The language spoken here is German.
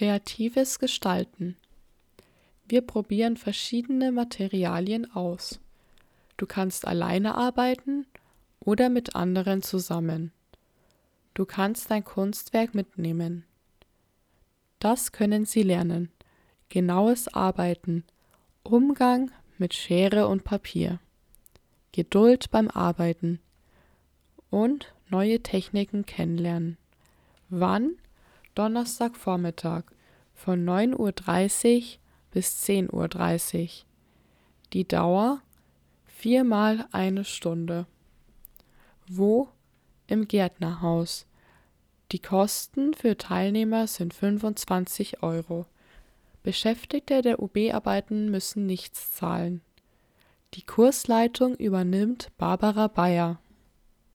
Kreatives Gestalten. Wir probieren verschiedene Materialien aus. Du kannst alleine arbeiten oder mit anderen zusammen. Du kannst dein Kunstwerk mitnehmen. Das können Sie lernen. Genaues Arbeiten, Umgang mit Schere und Papier, Geduld beim Arbeiten und neue Techniken kennenlernen. Wann? Donnerstagvormittag von 9:30 Uhr bis 10:30 Uhr. Die Dauer 4 mal 1 Stunde. Wo? Im Gärtnerhaus. Die Kosten für Teilnehmer sind 25 €. Beschäftigte der UB-Arbeiten müssen nichts zahlen. Die Kursleitung übernimmt Barbara Bayer.